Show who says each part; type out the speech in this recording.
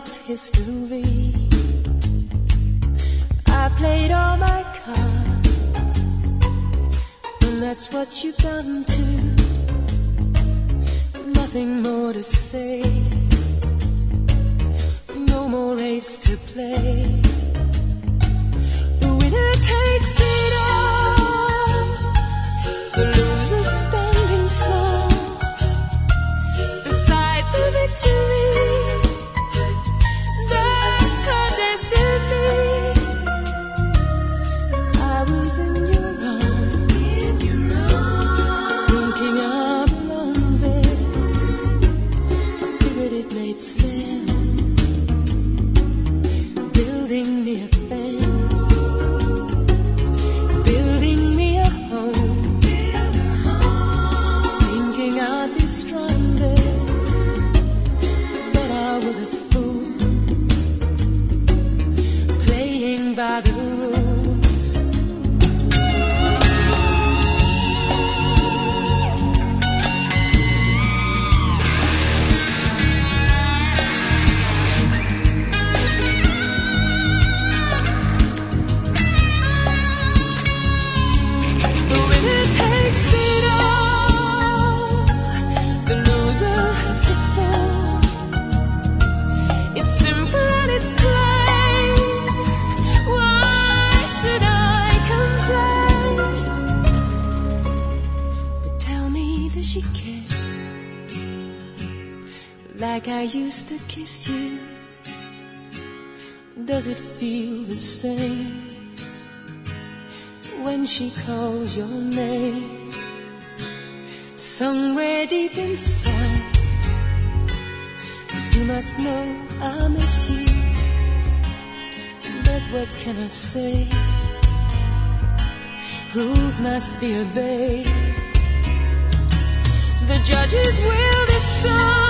Speaker 1: it's history. I played all my cards, and that's what you've done too. Nothing more to say, no more race to play. The winner takes it all, the loser standing small beside the victory. That's her destiny. I was in your arms, thinking I'm alone there. I figured it made sense, building me a fence, building me a home, thinking I'd be stronger, but I was a fool, playing by the rules. The winner takes it all, the loser has to fall. It's simple and it's plain. Why should I complain? But tell me, does she care like I used to kiss you? Does it feel the same when she calls your name? Somewhere deep inside, you must know I miss you. But what can I say? Rules must be obeyed. The judges will decide.